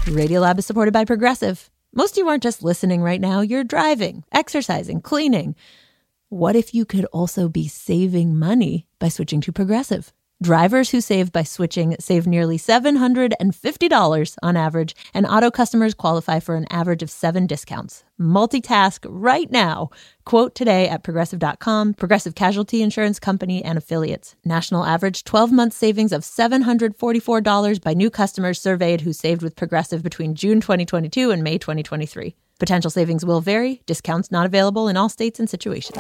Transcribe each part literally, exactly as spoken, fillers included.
Radiolab is supported by Progressive. Most of you aren't just listening right now. You're driving, exercising, cleaning. What if you could also be saving money by switching to Progressive? Drivers who save by switching save nearly seven hundred fifty dollars on average, and auto customers qualify for an average of seven discounts. Multitask right now. Quote today at Progressive dot com. Progressive Casualty Insurance Company and Affiliates. National average twelve-month savings of seven hundred forty-four dollars by new customers surveyed who saved with Progressive between June twenty twenty-two and May twenty twenty-three. Potential savings will vary. Discounts not available in all states and situations.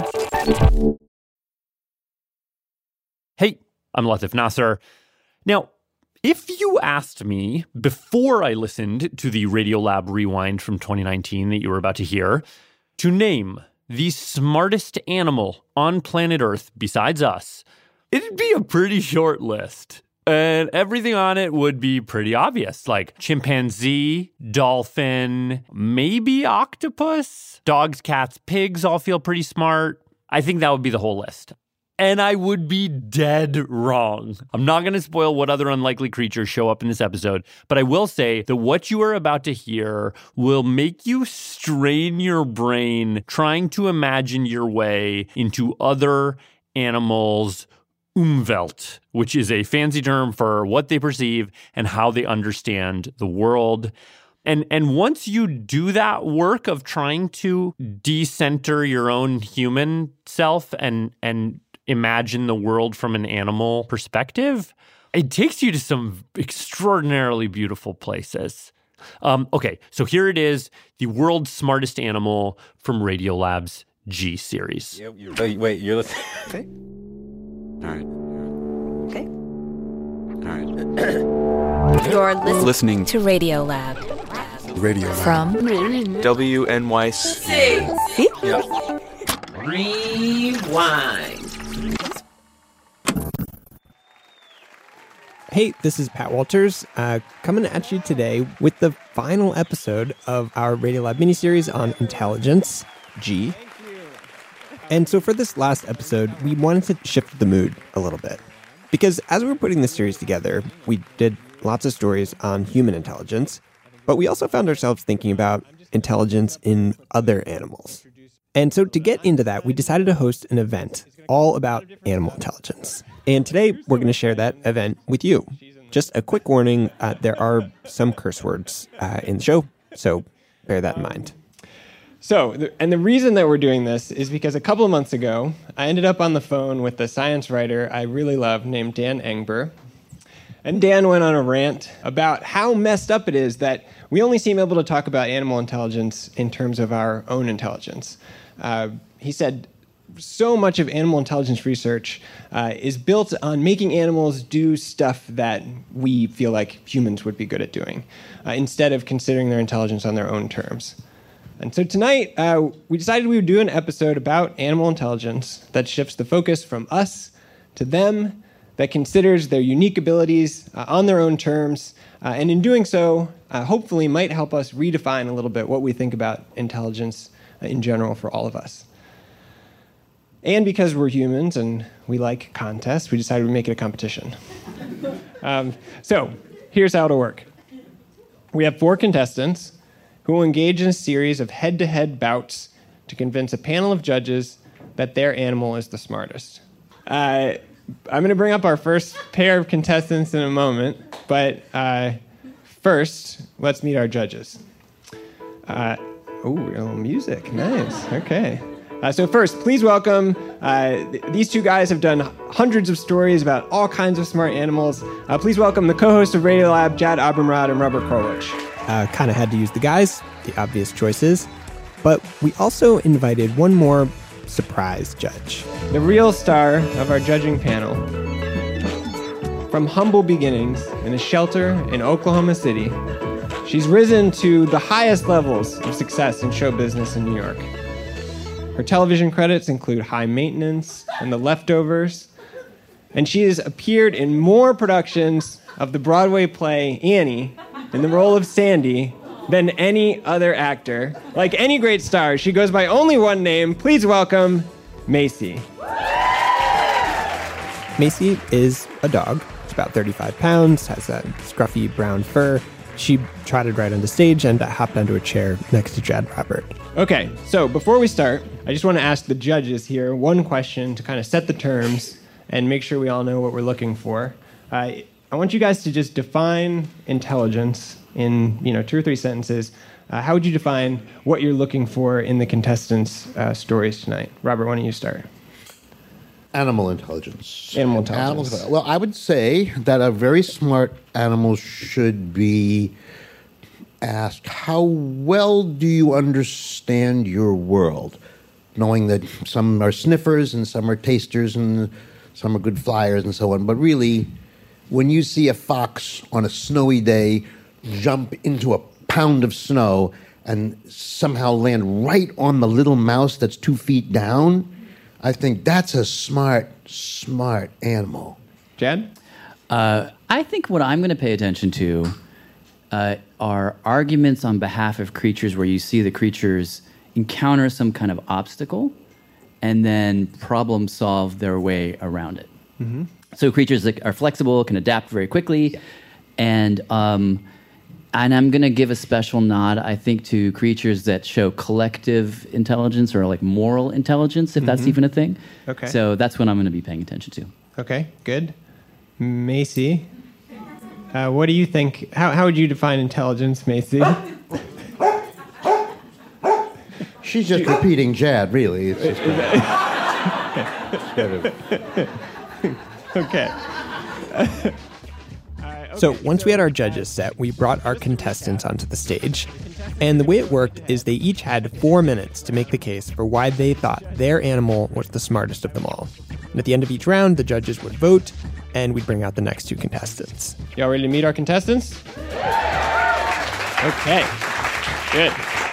Hey, I'm Latif Nasser. Now, if you asked me before I listened to the Radiolab Rewind from twenty nineteen that you were about to hear, to name the smartest animal on planet Earth besides us, it'd be a pretty short list. And everything on it would be pretty obvious, like chimpanzee, dolphin, maybe octopus, dogs, cats, pigs all feel pretty smart. I think that would be the whole list. And I would be dead wrong. I'm not going to spoil what other unlikely creatures show up in this episode, but I will say that what you are about to hear will make you strain your brain trying to imagine your way into other animals' Umwelt, which is a fancy term for what they perceive and how they understand the world. And and once you do that work of trying to decenter your own human self and and imagine the world from an animal perspective, it takes you to some extraordinarily beautiful places. Um, okay, so here it is, the world's smartest animal from Radiolab's G series. Yeah, you're, wait, wait, you're listening. Okay. All right. Okay. All right. You're listening, listening to Radiolab. Radiolab. From W N Y C. See? Yeah. Rewind. Hey, this is Pat Walters, uh, coming at you today with the final episode of our Radiolab miniseries on intelligence, G. And so for this last episode, we wanted to shift the mood a little bit. Because as we were putting this series together, we did lots of stories on human intelligence, but we also found ourselves thinking about intelligence in other animals. And so to get into that, we decided to host an event all about animal intelligence. And today, we're going to share that event with you. Just a quick warning, uh, there are some curse words uh, in the show, so bear that in mind. So, and the reason that we're doing this is because a couple of months ago, I ended up on the phone with a science writer I really love named Dan Engber. And Dan went on a rant about how messed up it is that we only seem able to talk about animal intelligence in terms of our own intelligence. Uh, he said so much of animal intelligence research uh, is built on making animals do stuff that we feel like humans would be good at doing, uh, instead of considering their intelligence on their own terms. And so tonight, uh, we decided we would do an episode about animal intelligence that shifts the focus from us to them, that considers their unique abilities uh, on their own terms, uh, and in doing so, uh, hopefully might help us redefine a little bit what we think about intelligence uh, in general for all of us. And because we're humans and we like contests, we decided we'd make it a competition. um, so here's how it'll work. We have four contestants who will engage in a series of head-to-head bouts to convince a panel of judges that their animal is the smartest. Uh, I'm going to bring up our first pair of contestants in a moment, but uh, first, let's meet our judges. Uh, oh, a little music. Nice. Okay. Uh, so first, please welcome, uh, th- these two guys have done hundreds of stories about all kinds of smart animals. Uh, please welcome the co-host of Radiolab, Jad Abumrad and Robert Krulwich. Uh, kind of had to use the guys, the obvious choices, but we also invited one more surprise judge. The real star of our judging panel. From humble beginnings in a shelter in Oklahoma City, she's risen to the highest levels of success in show business in New York. Her television credits include High Maintenance and The Leftovers, and she has appeared in more productions of the Broadway play Annie in the role of Sandy than any other actor. Like any great star, she goes by only one name. Please welcome Macy. Macy is a dog. She's about thirty-five pounds, has a scruffy brown fur, She trotted right on the stage and hopped onto a chair next to Jad Robert. Okay, so before we start, I just want to ask the judges here one question to kind of set the terms and make sure we all know what we're looking for. Uh, I want you guys to just define intelligence in, you know, two or three sentences. Uh, how would you define what you're looking for in the contestants' uh, stories tonight? Robert, why don't you start? Animal intelligence. Animal intelligence. Animals, well, I would say that a very smart animal should be asked, how well do you understand your world? Knowing that some are sniffers and some are tasters and some are good flyers and so on. But really, when you see a fox on a snowy day jump into a pound of snow and somehow land right on the little mouse that's two feet down, I think that's a smart, smart animal. Jad? Uh, I think what I'm going to pay attention to uh, are arguments on behalf of creatures where you see the creatures encounter some kind of obstacle and then problem solve their way around it. Mm-hmm. So creatures that are flexible, can adapt very quickly, and um, and I'm going to give a special nod, I think, to creatures that show collective intelligence or like moral intelligence, if mm-hmm. that's even a thing. Okay. So that's what I'm going to be paying attention to. Okay, good. Macy, uh, what do you think? How, how would you define intelligence, Macy? She's just repeating Jad, really. It's just kind of... Okay. So once we had our judges set, we brought our contestants onto the stage. And the way it worked is they each had four minutes to make the case for why they thought their animal was the smartest of them all. And at the end of each round, the judges would vote, and we'd bring out the next two contestants. Y'all ready to meet our contestants? Okay, good.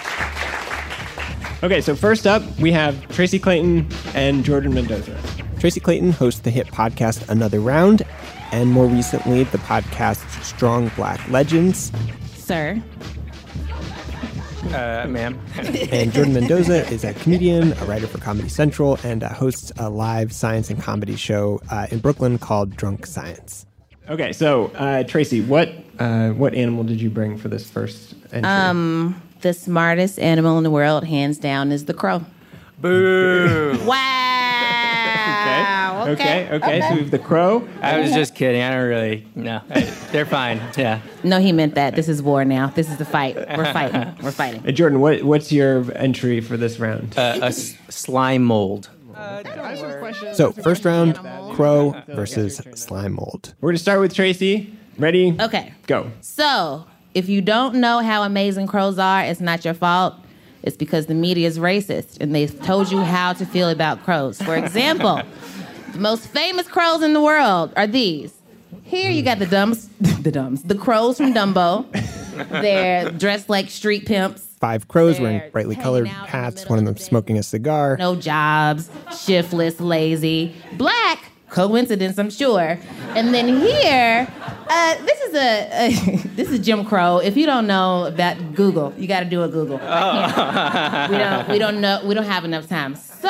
Okay, so first up, we have Tracy Clayton and Jordan Mendoza. Tracy Clayton hosts the hit podcast Another Round, and more recently, the podcast Strong Black Legends. Sir. Uh, ma'am. And Jordan Mendoza is a comedian, a writer for Comedy Central, and uh, hosts a live science and comedy show uh, in Brooklyn called Drunk Science. Okay, so uh, Tracy, what uh, what animal did you bring for this first entry? Um, the smartest animal in the world, hands down, is the crow. Boo! Wow. Okay, okay, okay. So we have the crow. I was just kidding. I don't really. No, they're fine. Yeah. No, he meant that. This is war now. This is the fight. We're fighting. We're fighting. Hey, Jordan, what what's your entry for this round? Uh, a s- slime mold. Uh, so first round, crow versus slime mold. We're gonna start with Tracy. Ready? Okay. Go. So, if you don't know how amazing crows are, it's not your fault. It's because the media is racist, and they've told you how to feel about crows. For example, the most famous crows in the world are these. Here you got the dumbs, the dumbs, the crows from Dumbo. They're dressed like street pimps. Five crows wearing brightly colored hats, one of them smoking a cigar. No jobs, shiftless, lazy. Black, coincidence, I'm sure. And then here, uh, this is a, a this is Jim Crow. If you don't know about Google, you got to do a Google. Oh. we don't we don't know we don't have enough time. So,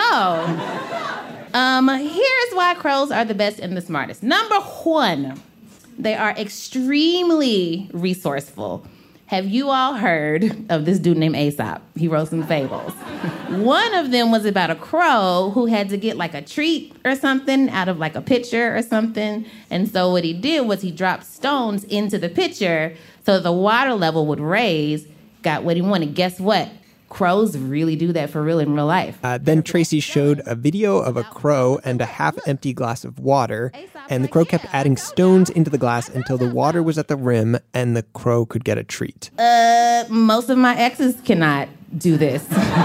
um, here's why crows are the best and the smartest. Number one, they are extremely resourceful. Have you all heard of this dude named Aesop? He wrote some fables. One of them was about a crow who had to get like a treat or something out of like a pitcher or something. And so what he did was he dropped stones into the pitcher so the water level would raise, got what he wanted. Guess what? Crows really do that for real in real life. Uh, then Tracy showed a video of a crow and a half-empty glass of water, and the crow kept adding stones into the glass until the water was at the rim and the crow could get a treat. Uh, most of my exes cannot do this.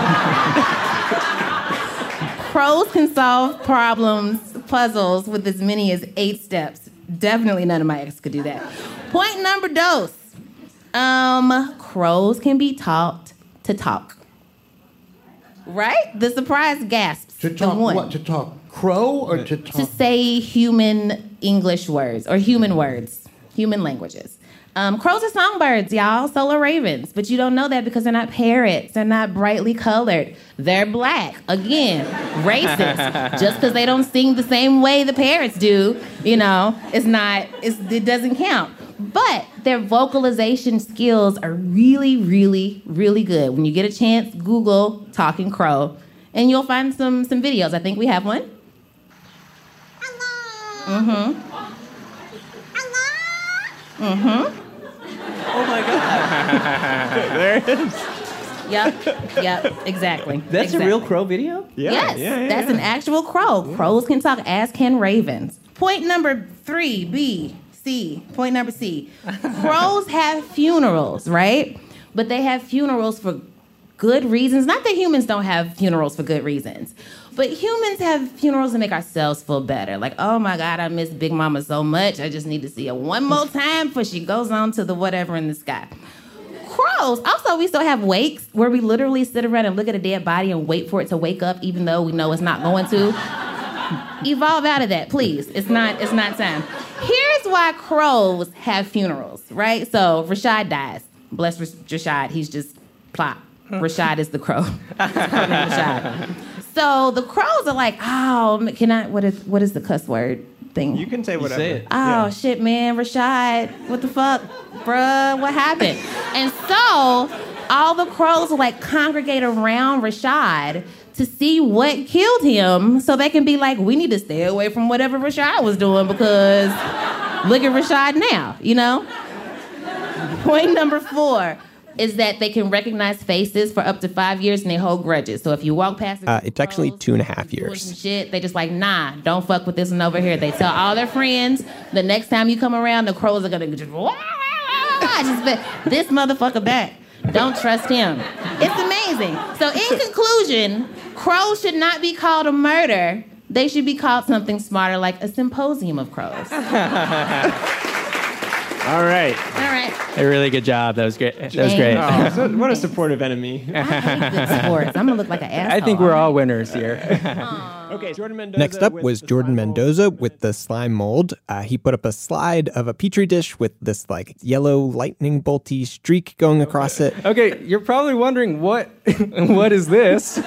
Crows can solve problems, puzzles, with as many as eight steps. Definitely none of my exes could do that. Point number dos. Um, crows can be taught to talk. Right? The surprise gasps. To talk the one. what? To talk crow or to talk? To say human English words or human words, human languages. Um, crows are songbirds, y'all. So are ravens. But you don't know that because they're not parrots. They're not brightly colored. They're black. Again, racist. Just because they don't sing the same way the parrots do, you know, it's not, it's, it doesn't count. But their vocalization skills are really, really, really good. When you get a chance, Google talking crow, and you'll find some some videos. I think we have one. Hello. Mm-hmm. Hello. Mm-hmm. Oh my God. There it is. Yep, yep, exactly. That's exactly. a real crow video? Yeah, yes, yeah, yeah, that's yeah. an actual crow. Yeah. Crows can talk, as can ravens. Point number three, B, C. Point number C. Crows have funerals, right? But they have funerals for good reasons. Not that humans don't have funerals for good reasons, but humans have funerals to make ourselves feel better. Like, oh my God, I miss Big Mama so much. I just need to see her one more time before she goes on to the whatever in the sky. Crows. Also, we still have wakes where we literally sit around and look at a dead body and wait for it to wake up, even though we know it's not going to. Evolve out of that, please. It's not. It's not time. Here's why crows have funerals, right? So Rashad dies. Bless Rashad. He's just plop. Rashad is the crow. Rashad. So the crows are like, oh, can I? What is what is the cuss word thing? You can say whatever. Say it. Oh, yeah. shit, man. Rashad, what the fuck? Bruh, what happened? And so all the crows will, like, congregate around Rashad to see what killed him so they can be like, we need to stay away from whatever Rashad was doing because look at Rashad now, you know? Point number four is that they can recognize faces for up to five years and they hold grudges. So if you walk past... Uh, it's actually two and a half years. Some shit, they just like, nah, don't fuck with this one over here. They tell all their friends, the next time you come around, the crows are gonna just... Wah, wah, wah, just be, this motherfucker back. Don't trust him. It's amazing. So in conclusion, crows should not be called a murder. They should be called something smarter, like a symposium of crows. All right. All right. A really good job. That was great. That was Thank great. you. Oh, so what a supportive enemy. I hate good sports. I'm gonna look like an asshole. I think we're all winners here. Okay, Jordan Mendoza. Next up with was the Jordan slime mold. Mendoza with the slime mold. Uh, he put up a slide of a petri dish with this like yellow lightning bolty streak going across it. Okay, you're probably wondering what what is this?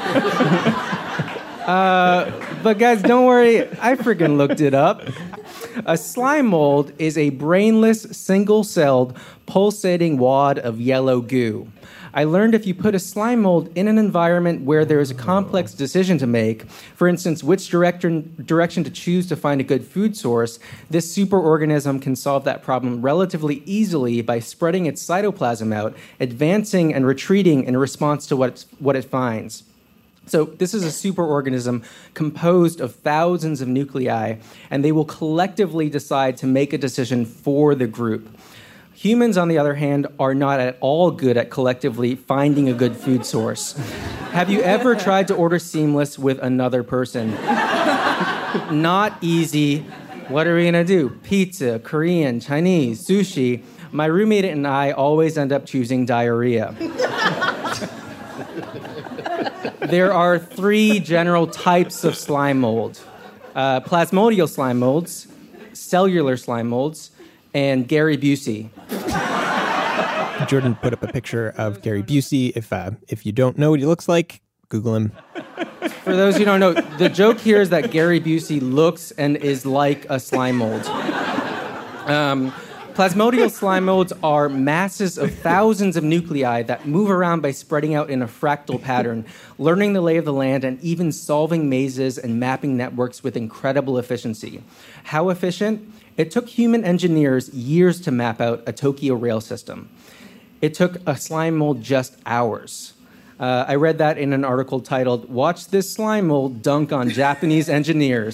uh, but guys, don't worry. I freaking looked it up. A slime mold is a brainless, single-celled, pulsating wad of yellow goo. I learned if you put a slime mold in an environment where there is a complex decision to make, for instance, which direction, direction to choose to find a good food source, this superorganism can solve that problem relatively easily by spreading its cytoplasm out, advancing and retreating in response to what, what it finds. So this is a superorganism composed of thousands of nuclei, and they will collectively decide to make a decision for the group. Humans, on the other hand, are not at all good at collectively finding a good food source. Have you ever tried to order Seamless with another person? Not easy. What are we gonna do? Pizza, Korean, Chinese, sushi. My roommate and I always end up choosing diarrhea. There are three general types of slime mold. Uh, plasmodial slime molds, cellular slime molds, and Gary Busey. Jordan put up a picture of Gary Busey. If uh, if you don't know what he looks like, Google him. For those who don't know, the joke here is that Gary Busey looks and is like a slime mold. Um, Plasmodial slime molds are masses of thousands of nuclei that move around by spreading out in a fractal pattern, learning the lay of the land, and even solving mazes and mapping networks with incredible efficiency. How efficient? It took human engineers years to map out a Tokyo rail system. It took a slime mold just hours. Uh, I read that in an article titled, "Watch This Slime Mold Dunk on Japanese Engineers."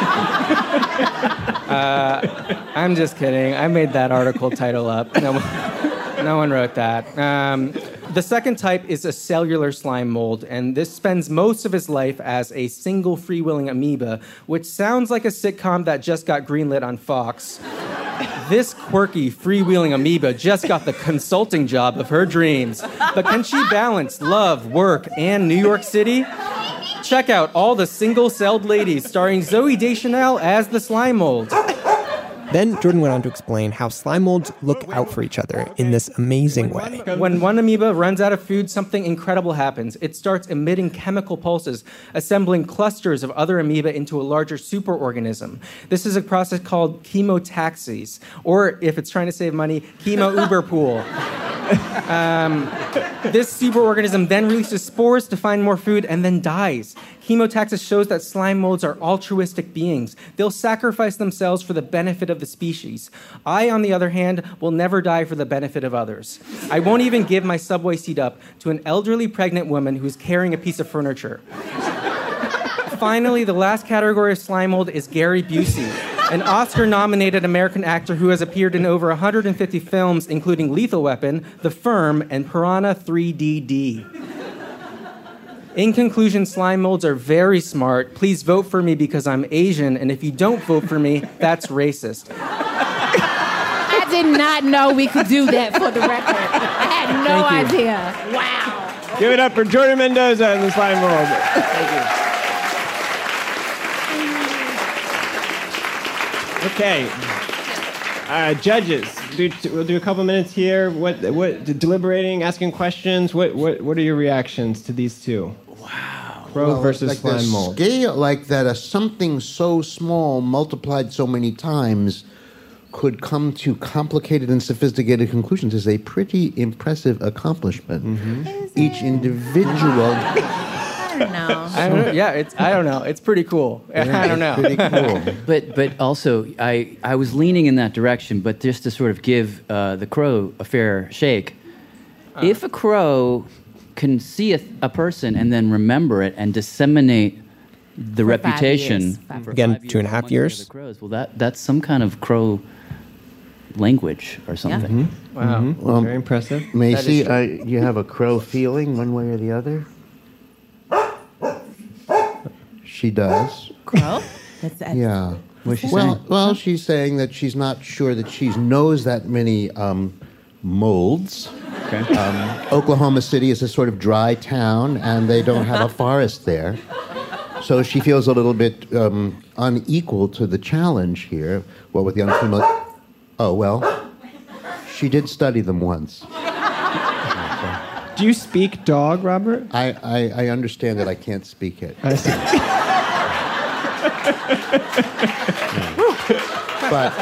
uh, I'm just kidding. I made that article title up. No, no one wrote that. Um, the second type is a cellular slime mold, and this spends most of its life as a single freewheeling amoeba, which sounds like a sitcom that just got greenlit on Fox. This quirky, freewheeling amoeba just got the consulting job of her dreams. But can she balance love, work, and New York City? Check out All the Single-Celled Ladies, starring Zooey Deschanel as the slime mold. Then Jordan went on to explain how slime molds look out for each other in this amazing way. When one amoeba runs out of food, something incredible happens. It starts emitting chemical pulses, assembling clusters of other amoeba into a larger superorganism. This is a process called chemotaxis, or if it's trying to save money, chemo-uber-pool. Um, this superorganism then releases spores to find more food and then dies. Chemotaxis shows that slime molds are altruistic beings. They'll sacrifice themselves for the benefit of the species. I, on the other hand, will never die for the benefit of others. I won't even give my subway seat up to an elderly pregnant woman who's carrying a piece of furniture. Finally, the last category of slime mold is Gary Busey, an Oscar-nominated American actor who has appeared in over one hundred fifty films, including Lethal Weapon, The Firm, and Piranha three D D. In conclusion, slime molds are very smart. Please vote for me because I'm Asian, and if you don't vote for me, that's racist. I did not know we could do that for the record. I had no Thank you. idea. Wow. Give it up for Jordan Mendoza and the slime mold. Thank you. Okay. Uh, judges, do, we'll do a couple minutes here. What, what, deliberating, asking questions. What, what, what are your reactions to these two? Wow. Crow Well, versus like slime the mold. Scale like that, uh, something so small multiplied so many times could come to complicated and sophisticated conclusions is a pretty impressive accomplishment. Mm-hmm. Each individual. I don't know. I don't know. Yeah, it's, I don't know. It's pretty cool. I don't know. Pretty cool. But but also, I, I was leaning in that direction, but just to sort of give uh, the crow a fair shake. Uh. If a crow can see a, a person and then remember it and disseminate the For reputation... five years. Five for Again, five two and a half among the years. other crows, well, that, that's some kind of crow language or something. Mm-hmm. Wow. Mm-hmm. Well, Very impressive. Macy, uh, you have a crow feeling one way or the other? She does. Crow? That's, that's Yeah. What's she Well, saying? well, she's saying that she's not sure that she knows that many um, molds. Okay. Um, Oklahoma City is a sort of dry town, and they don't have a forest there. So she feels a little bit um, unequal to the challenge here. What with the unfamiliar... Oh, well, she did study them once. Do you speak dog, Robert? I, I, I understand that I can't speak it. I see. But...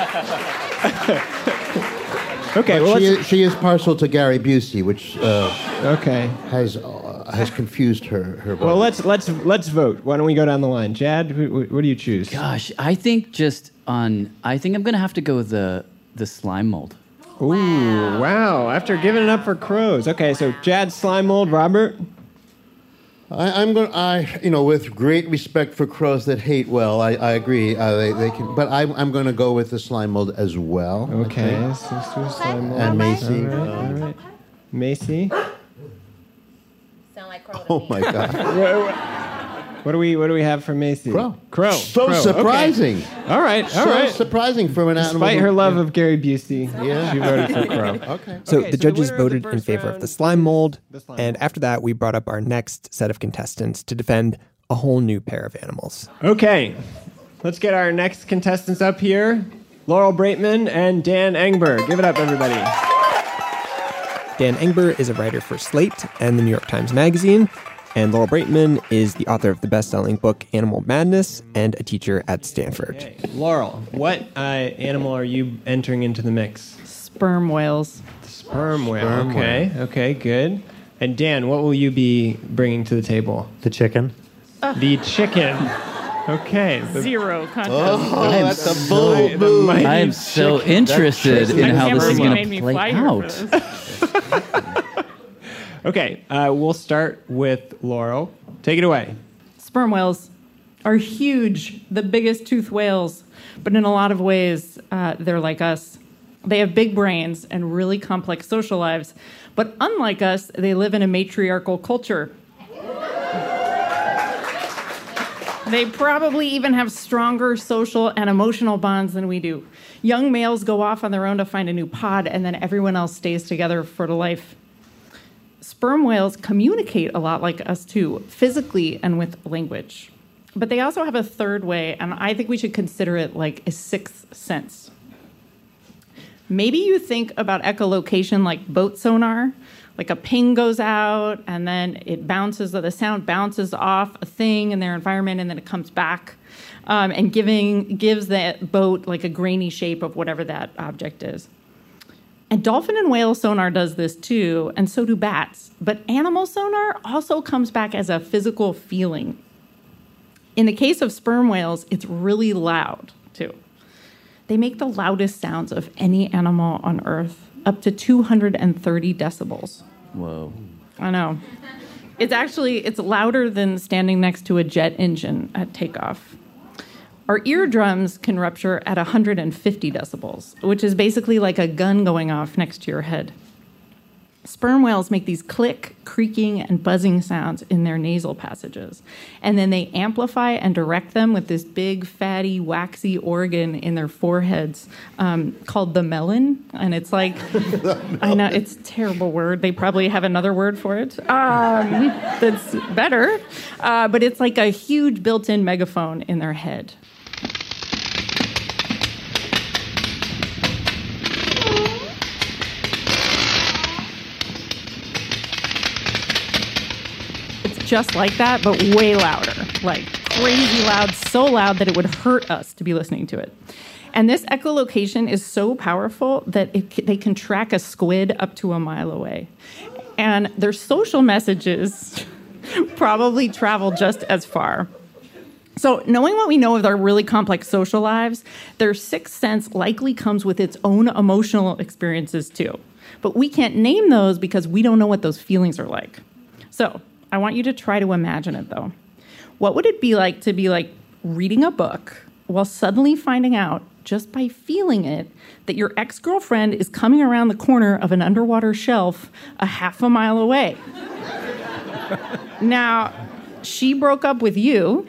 Okay, But well, she, let's... is, she is partial to Gary Busey, which uh, Okay. has uh, has confused her. her Well, vote. let's let's let's vote. Why don't we go down the line? Jad, who, who, what do you choose? Gosh, I think just on... I think I'm going to have to go with the, the slime mold. Ooh, wow. After giving it up for crows. Okay, so Jad, slime mold, Robert? I, I'm going. I you know, with great respect for crows that hate well, I, I agree. Uh, they, they can, but I'm I'm going to go with the slime mold as well. I Okay, think. so let's do slime mold. And Macy. All right, all right. Macy? sound like crow to Oh me. my God. What do we what do we have for Macy? Crow. Crow. So Crow. surprising. Okay. All right, all so right. surprising from an animal. Despite who- her love of Gary Busey, Yeah. she voted for Crow. Okay. So Okay, the so the judges winner of the voted in first favor of round- the slime mold, The slime and mold. after that, we brought up our next set of contestants to defend a whole new pair of animals. Okay, let's get our next contestants up here. Laurel Braitman and Dan Engber. Give it up, everybody. Dan Engber is a writer for Slate and the New York Times Magazine, and Laurel Braitman is the author of the best-selling book Animal Madness and a teacher at Stanford. Okay. Laurel, what uh, animal are you entering into the mix? Sperm whales. Sperm whale. Sperm okay, okay, good. And Dan, what will you be bringing to the table? The chicken. The chicken. Okay. The, Zero contest. Oh, that's a the bold move. mighty I am so chicken. interested in I how can't this is believe you going made to me play fly here out. for this. Okay, uh, we'll start with Laurel. Take it away. Sperm whales are huge, the biggest toothed whales, but in a lot of ways, uh, they're like us. They have big brains and really complex social lives, but unlike us, they live in a matriarchal culture. They probably even have stronger social and emotional bonds than we do. Young males go off on their own to find a new pod, and then everyone else stays together for life. Sperm whales communicate a lot like us too, physically and with language. But they also have a third way, and I think we should consider it like a sixth sense. Maybe you think about echolocation like boat sonar, like a ping goes out and then it bounces, the sound bounces off a thing in their environment and then it comes back um, and giving gives that boat like a grainy shape of whatever that object is. And dolphin and whale sonar does this too, and so do bats. But animal sonar also comes back as a physical feeling. In the case of sperm whales, it's really loud too. They make the loudest sounds of any animal on Earth, up to two hundred thirty decibels. Whoa. I know. It's actually, it's louder than standing next to a jet engine at takeoff. Our eardrums can rupture at one hundred fifty decibels, which is basically like a gun going off next to your head. Sperm whales make these click, creaking, and buzzing sounds in their nasal passages. And then they amplify and direct them with this big, fatty, waxy organ in their foreheads um, called the melon. And it's like, I know, it's a terrible word. They probably have another word for it um, that's better. Uh, but it's like a huge built-in megaphone in their head. Just like that, but way louder, like crazy loud, so loud that it would hurt us to be listening to it. And this echolocation is so powerful that it, they can track a squid up to a mile away. And their social messages probably travel just as far. So knowing what we know of their really complex social lives, their sixth sense likely comes with its own emotional experiences too. But we can't name those because we don't know what those feelings are like. So I want you to try to imagine it, though. What would it be like to be like reading a book while suddenly finding out, just by feeling it, that your ex-girlfriend is coming around the corner of an underwater shelf a half a mile away? Now, she broke up with you.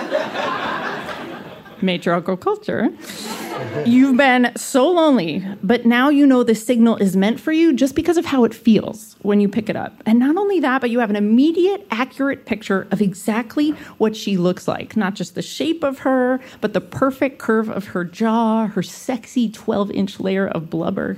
Matriarchal culture. You've been so lonely, but now you know the signal is meant for you just because of how it feels when you pick it up. And not only that, but you have an immediate, accurate picture of exactly what she looks like. Not just the shape of her, but the perfect curve of her jaw, her sexy twelve-inch layer of blubber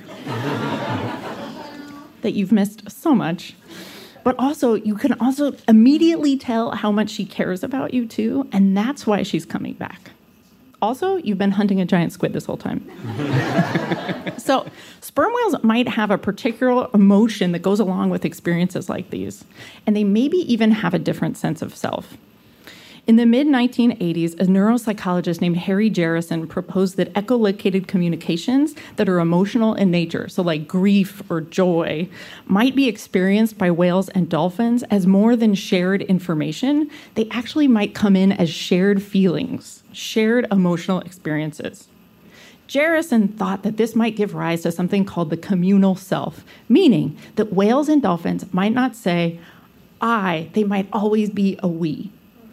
that you've missed so much. But also, you can also immediately tell how much she cares about you, too, and that's why she's coming back. Also, you've been hunting a giant squid this whole time. So, sperm whales might have a particular emotion that goes along with experiences like these, and they maybe even have a different sense of self. In the mid nineteen eighties, a neuropsychologist named Harry Jarrison proposed that echolocated communications that are emotional in nature, so like grief or joy, might be experienced by whales and dolphins as more than shared information. They actually might come in as shared feelings, shared emotional experiences. Jarrison thought that this might give rise to something called the communal self, meaning that whales and dolphins might not say, I, they might always be a we.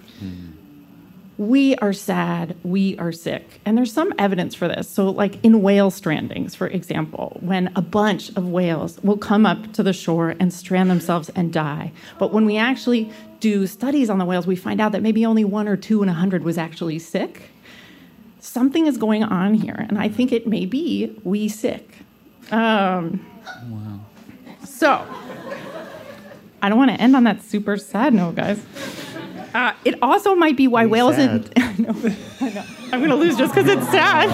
We are sad, we are sick. And there's some evidence for this. So like in whale strandings, for example, when a bunch of whales will come up to the shore and strand themselves and die. But when we actually do studies on the whales, we find out that maybe only one or two in a hundred was actually sick. Something is going on here, and I think it may be we sick. Um, wow. So, I don't want to end on that super sad note, guys. Uh, it also might be why whales and I know, I know. I'm going to lose just because it's sad.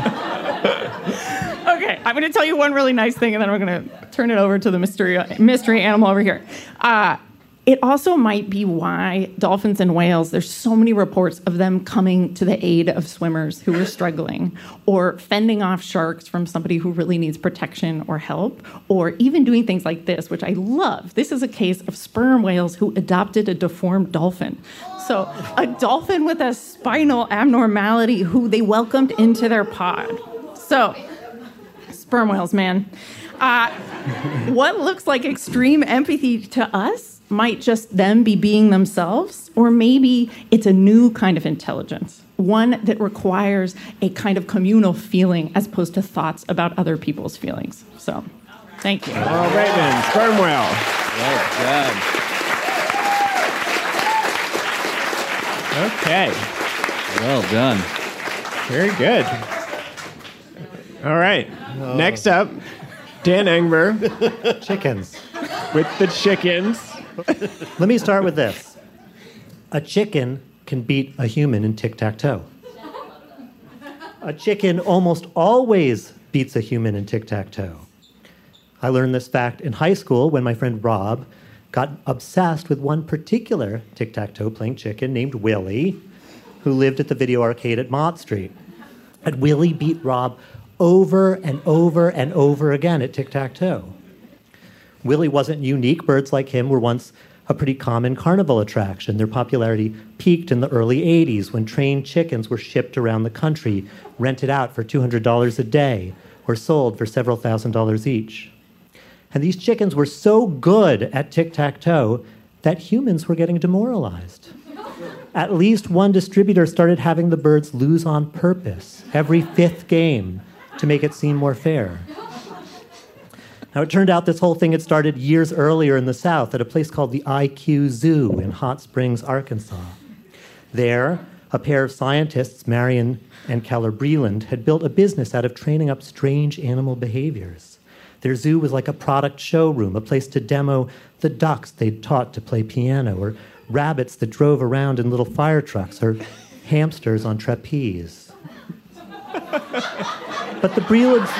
Okay, I'm going to tell you one really nice thing, and then we're going to turn it over to the mystery mystery animal over here. Uh, it also might be why dolphins and whales, there's so many reports of them coming to the aid of swimmers who are struggling, or fending off sharks from somebody who really needs protection or help, or even doing things like this, which I love. This is a case of sperm whales who adopted a deformed dolphin. So a dolphin with a spinal abnormality who they welcomed into their pod. So, sperm whales, man. Uh, what looks like extreme empathy to us might just them be being themselves, or maybe it's a new kind of intelligence, one that requires a kind of communal feeling as opposed to thoughts about other people's feelings. So, thank you. All right, then. Sperm whale. Well done. Okay. Well done. Very good. All right. Next up, Dan Engber. Chickens. With the chickens. Let me start with this. A chicken can beat a human in tic-tac-toe. A chicken almost always beats a human in tic-tac-toe. I learned this fact in high school when my friend Rob got obsessed with one particular tic-tac-toe playing chicken named Willie, who lived at the video arcade at Mott Street. And Willie beat Rob over and over and over again at tic-tac-toe. Willie wasn't unique. Birds like him were once a pretty common carnival attraction. Their popularity peaked in the early eighties when trained chickens were shipped around the country, rented out for two hundred dollars a day, or sold for several thousand dollars each. And these chickens were so good at tic-tac-toe that humans were getting demoralized. At least one distributor started having the birds lose on purpose every fifth game to make it seem more fair. Now, it turned out this whole thing had started years earlier in the South at a place called the I Q Zoo in Hot Springs, Arkansas. There, a pair of scientists, Marion and Keller Breland, had built a business out of training up strange animal behaviors. Their zoo was like a product showroom, a place to demo the ducks they'd taught to play piano, or rabbits that drove around in little fire trucks, or hamsters on trapeze. But the Brelands...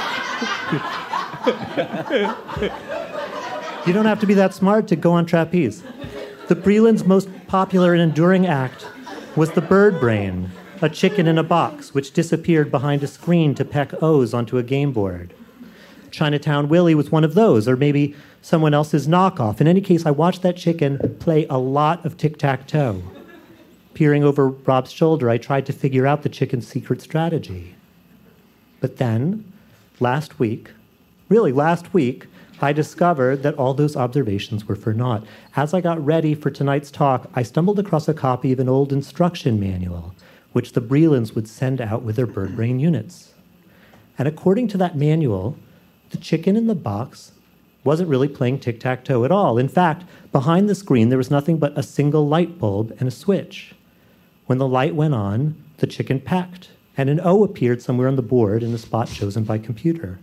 You don't have to be that smart to go on trapeze. The Brelands' most popular and enduring act was the bird brain, a chicken in a box which disappeared behind a screen to peck O's onto a game board. Chinatown Willie was one of those, or maybe someone else's knockoff. In any case, I watched that chicken play a lot of tic-tac-toe. Peering over Rob's shoulder, I tried to figure out the chicken's secret strategy. But then, last week, really last week, I discovered that all those observations were for naught. As I got ready for tonight's talk, I stumbled across a copy of an old instruction manual, which the Brelands would send out with their bird brain units. And according to that manual, the chicken in the box wasn't really playing tic-tac-toe at all. In fact, behind the screen, there was nothing but a single light bulb and a switch. When the light went on, the chicken pecked, and an O appeared somewhere on the board in the spot chosen by computer.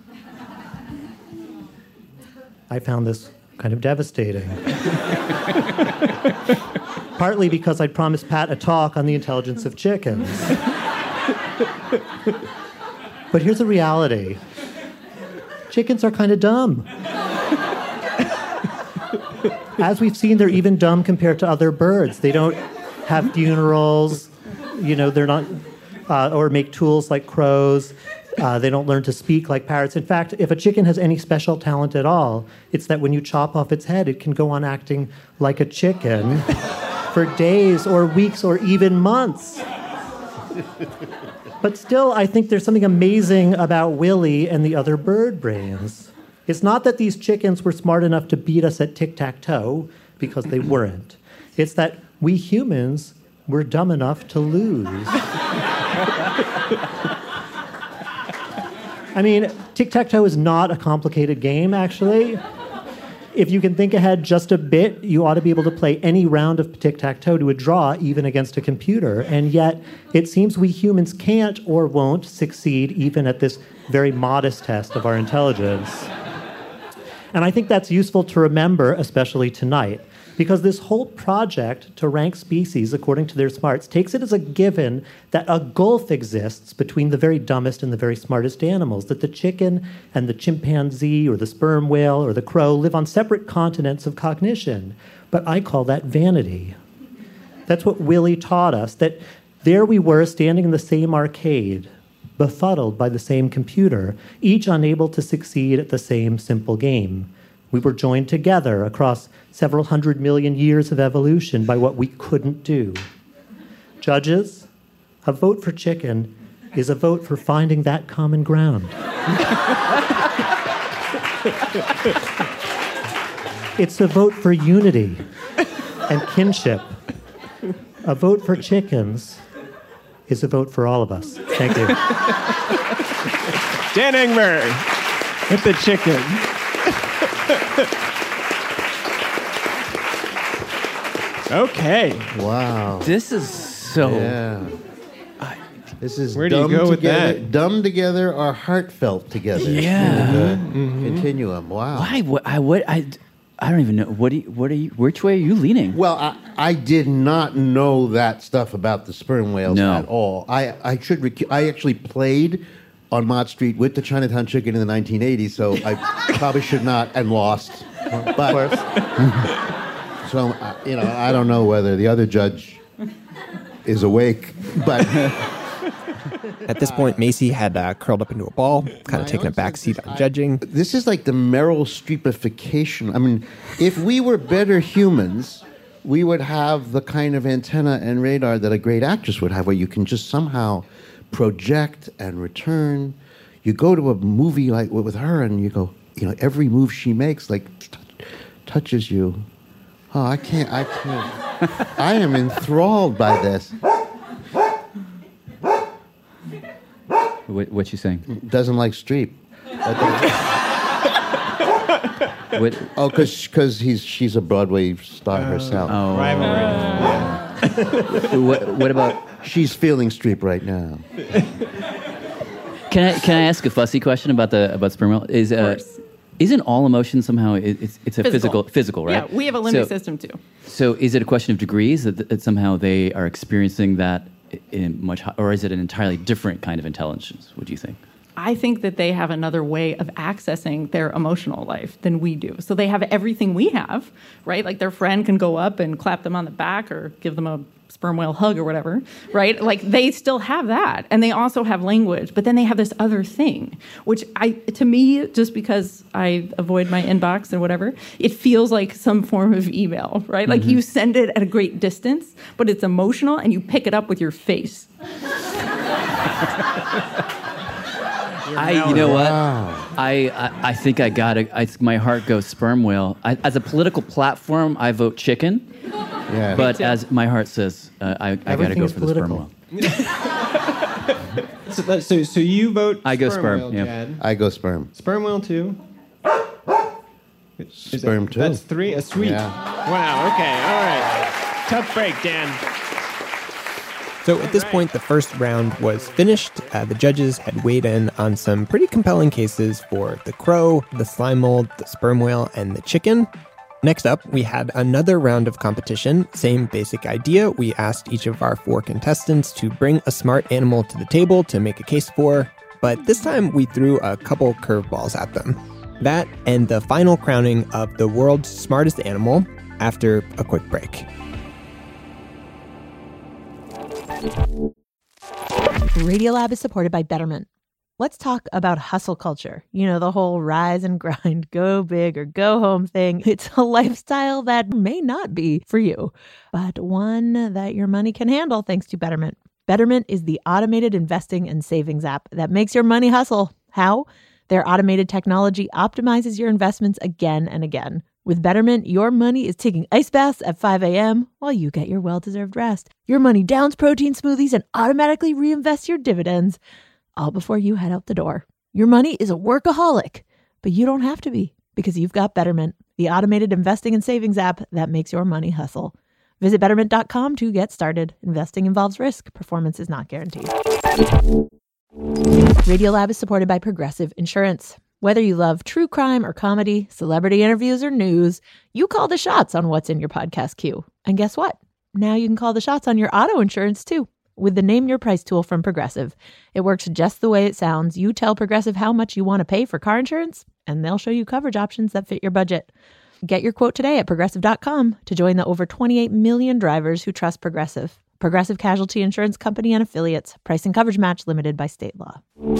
I found this kind of devastating. Partly because I'd promised Pat a talk on the intelligence of chickens. But here's the reality. Chickens are kind of dumb. As we've seen, they're even dumb compared to other birds. They don't have funerals, you know, they're not, uh, or make tools like crows. Uh, they don't learn to speak like parrots. In fact, if a chicken has any special talent at all, it's that when you chop off its head, it can go on acting like a chicken for days or weeks or even months. But still, I think there's something amazing about Willie and the other bird brains. It's not that these chickens were smart enough to beat us at tic-tac-toe, because they weren't. It's that we humans were dumb enough to lose. I mean, tic-tac-toe is not a complicated game, actually. If you can think ahead just a bit, you ought to be able to play any round of tic-tac-toe to a draw, even against a computer. And yet, it seems we humans can't or won't succeed even at this very modest test of our intelligence. And I think that's useful to remember, especially tonight, because this whole project to rank species according to their smarts takes it as a given that a gulf exists between the very dumbest and the very smartest animals, that the chicken and the chimpanzee or the sperm whale or the crow live on separate continents of cognition. But I call that vanity. That's what Willie taught us, that there we were standing in the same arcade, befuddled by the same computer, each unable to succeed at the same simple game. We were joined together across several hundred million years of evolution by what we couldn't do. Judges, a vote for chicken is a vote for finding that common ground. It's a vote for unity and kinship. A vote for chickens is a vote for all of us. Thank you. Dan Engber with the chicken. Okay. Wow. This is so... Yeah. Uh, This is Where do you dumb go with together, that? Dumb together or heartfelt together? Yeah. The Mm-hmm. Continuum. Wow. Why? What? I what? I. I don't even know. What do you? What are you? Which way are you leaning? Well, I, I did not know that stuff about the sperm whales No. at all. I I should recu- I actually played on Mott Street with the Chinatown Chicken in the nineteen eighties, so I probably should not and lost. But so uh, you know, I don't know whether the other judge is awake, but. At this point, Macy had uh, curled up into a ball, kind of taking a back seat on judging. This is like the Meryl Streepification. I mean, if we were better humans, we would have the kind of antenna and radar that a great actress would have, where you can just somehow project and return. You go to a movie like with her, and you go, you know, every move she makes like t- touches you. Oh, I can't. I can't. I am enthralled by this. What, what you saying? Doesn't like Streep. What? Oh, because he's she's a Broadway star herself. Oh. Rivalry. what, what about? She's feeling Streep right now. Can I can I ask a fussy question about the about sperm whale? Is uh, isn't all emotion somehow it, it's it's a physical physical, right? Yeah, we have a limbic So- system too. So is it a question of degrees that, that somehow they are experiencing that in much, hi- or is it an entirely different kind of intelligence? What do you think? I think that they have another way of accessing their emotional life than we do. So they have everything we have, right? Like their friend can go up and clap them on the back or give them a sperm whale hug or whatever, right? Like they still have that. And they also have language, but then they have this other thing, which I, to me, just because I avoid my inbox and whatever, it feels like some form of email, right? Like Mm-hmm. you send it at a great distance, but it's emotional and you pick it up with your face. I, you know what? I, I, I think I got it. I, my heart goes sperm whale. I, as a political platform, I vote chicken. Yeah. But as my heart says, uh, I, I got to Everything go is for the sperm political. whale. So, that, so, so you vote I go sperm, sperm, whale, yeah. Jad. I go sperm. Sperm whale too. Is Sperm that, too. That's three. A sweet. Yeah. Wow. Okay. All right. Tough break, Dan. So at this point, the first round was finished. Uh, the judges had weighed in on some pretty compelling cases for the crow, the slime mold, the sperm whale, and the chicken. Next up, we had another round of competition. Same basic idea. We asked each of our four contestants to bring a smart animal to the table to make a case for, but this time we threw a couple curveballs at them. That and the final crowning of the world's smartest animal after a quick break. Radiolab is supported by Betterment. Let's talk about hustle culture. You know, the whole rise and grind, go big or go home thing. It's a lifestyle that may not be for you, but one that your money can handle thanks to Betterment. Betterment is the automated investing and savings app that makes your money hustle. How? Their automated technology optimizes your investments again and again. With Betterment, your money is taking ice baths at five a.m. while you get your well-deserved rest. Your money downs protein smoothies and automatically reinvests your dividends, all before you head out the door. Your money is a workaholic, but you don't have to be because you've got Betterment, the automated investing and savings app that makes your money hustle. Visit betterment dot com to get started. Investing involves risk. Performance is not guaranteed. Radiolab is supported by Progressive Insurance. Whether you love true crime or comedy, celebrity interviews or news, you call the shots on what's in your podcast queue. And guess what? Now you can call the shots on your auto insurance too. With the Name Your Price tool from Progressive. It works just the way it sounds. You tell Progressive how much you want to pay for car insurance, and they'll show you coverage options that fit your budget. Get your quote today at progressive dot com to join the over twenty-eight million drivers who trust Progressive. Progressive Casualty Insurance Company and Affiliates. Price and coverage match limited by state law.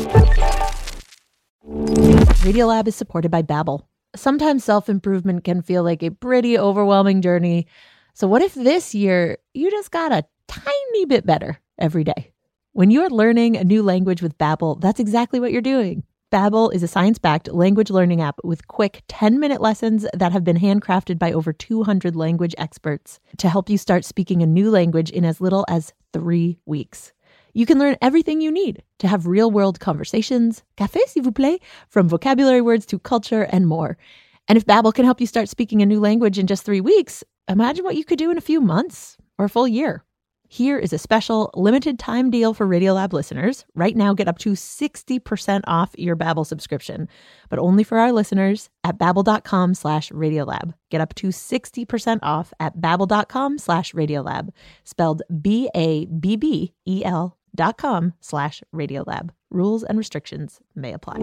Radiolab is supported by Babbel. Sometimes self-improvement can feel like a pretty overwhelming journey. So what if this year you just got a tiny bit better every day? When you're learning a new language with Babbel, that's exactly what you're doing. Babbel is a science-backed language learning app with quick ten-minute lessons that have been handcrafted by over two hundred language experts to help you start speaking a new language in as little as three weeks. You can learn everything you need to have real-world conversations, café s'il vous plaît, from vocabulary words to culture and more. And if Babbel can help you start speaking a new language in just three weeks, imagine what you could do in a few months or a full year. Here is a special limited time deal for Radiolab listeners. Right now, get up to sixty percent off your Babbel subscription, but only for our listeners at babbel.com slash Radiolab. Get up to sixty percent off at babbel.com slash Radiolab, spelled B A B B E L dot com slash Radiolab. Rules and restrictions may apply.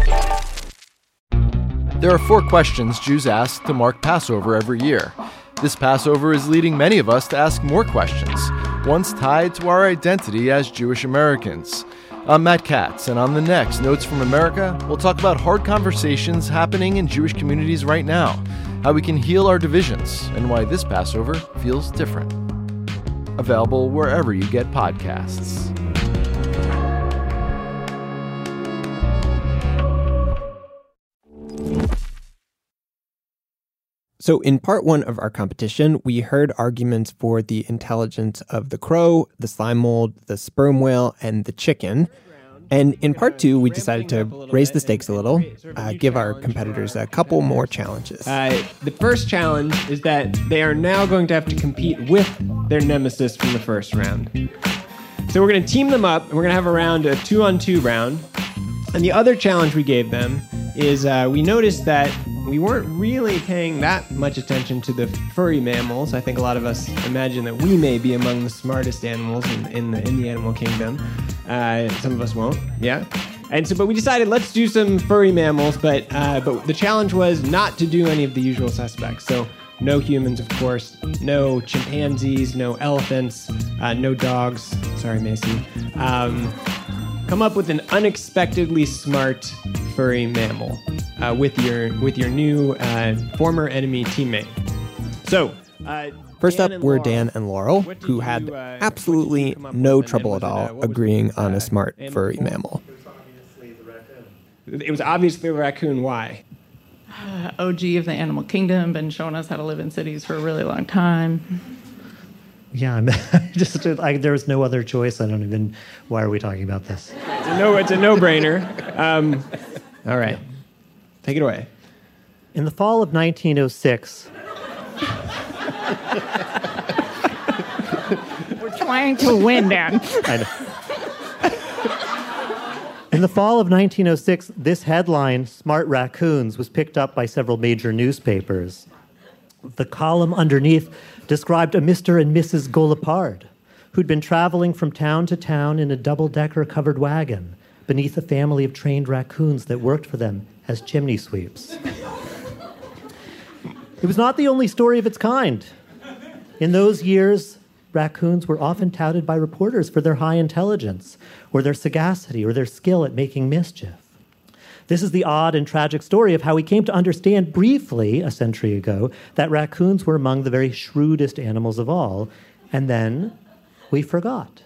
There are four questions Jews ask to mark Passover every year. This Passover is leading many of us to ask more questions, ones tied to our identity as Jewish Americans. I'm Matt Katz, and on the next Notes from America, we'll talk about hard conversations happening in Jewish communities right now, how we can heal our divisions, and why this Passover feels different. Available wherever you get podcasts. So in part one of our competition, we heard arguments for the intelligence of the crow, the slime mold, the sperm whale, and the chicken. And in part two, we decided to raise the stakes a little, uh, give our competitors a couple more challenges. Uh, the first challenge is that they are now going to have to compete with their nemesis from the first round. So we're going to team them up, and we're going to have around a two-on-two round. And the other challenge we gave them is uh, we noticed that we weren't really paying that much attention to the furry mammals. I think a lot of us imagine that we may be among the smartest animals in, in, the, in the animal kingdom. Uh, some of us won't, yeah? And so, but we decided let's do some furry mammals, but, uh, but the challenge was not to do any of the usual suspects. So no humans, of course, no chimpanzees, no elephants, uh, no dogs. Sorry, Macy. Um, come up with an unexpectedly smart furry mammal uh, with your with your new uh, former enemy teammate. So, uh, first Dan up were Laurel. Dan and Laurel, who had you, uh, absolutely no trouble at all agreeing on a smart furry mammal. It was obviously a raccoon. Why? Uh, O G of the animal kingdom, been showing us how to live in cities for a really long time. Yeah, I'm just I, there was no other choice. I don't even. Why are we talking about this? It's a no. It's a no-brainer. Um, all right, take it away. In the fall of nineteen oh six. We're trying to win, Dan. I know. In the fall of nineteen oh six, this headline, "Smart Raccoons," was picked up by several major newspapers. The column underneath described a Mister and Missus Golopard, who'd been traveling from town to town in a double-decker covered wagon beneath a family of trained raccoons that worked for them as chimney sweeps. It was not the only story of its kind. In those years, raccoons were often touted by reporters for their high intelligence, or their sagacity, or their skill at making mischief. This is the odd and tragic story of how we came to understand briefly, a century ago, that raccoons were among the very shrewdest animals of all, and then we forgot.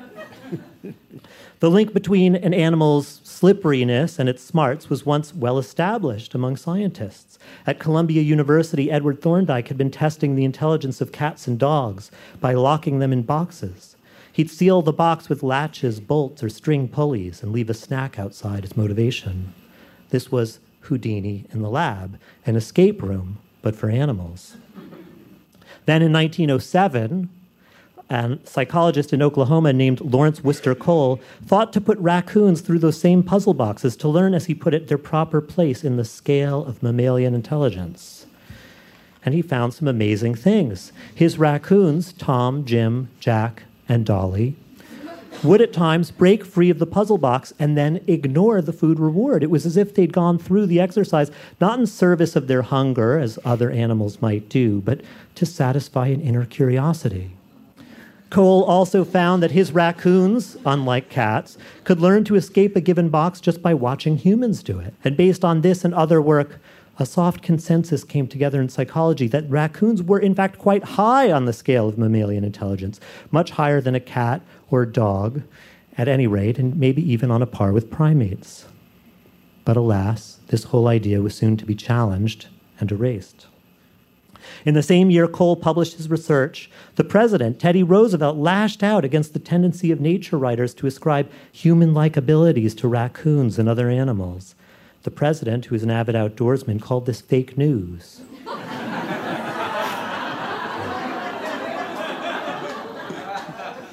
The link between an animal's slipperiness and its smarts was once well established among scientists. At Columbia University, Edward Thorndike had been testing the intelligence of cats and dogs by locking them in boxes. He'd seal the box with latches, bolts, or string pulleys and leave a snack outside as motivation. This was Houdini in the lab, an escape room, but for animals. Then in nineteen oh seven, a psychologist in Oklahoma named Lawrence Worcester Cole thought to put raccoons through those same puzzle boxes to learn, as he put it, their proper place in the scale of mammalian intelligence. And he found some amazing things. His raccoons, Tom, Jim, Jack, and Dolly, would at times break free of the puzzle box and then ignore the food reward. It was as if they'd gone through the exercise, not in service of their hunger, as other animals might do, but to satisfy an inner curiosity. Cole also found that his raccoons, unlike cats, could learn to escape a given box just by watching humans do it. And based on this and other work, a soft consensus came together in psychology that raccoons were in fact quite high on the scale of mammalian intelligence, much higher than a cat or a dog, at any rate, and maybe even on a par with primates. But alas, this whole idea was soon to be challenged and erased. In the same year Cole published his research, the president, Teddy Roosevelt, lashed out against the tendency of nature writers to ascribe human-like abilities to raccoons and other animals. The president, who is an avid outdoorsman, called this fake news.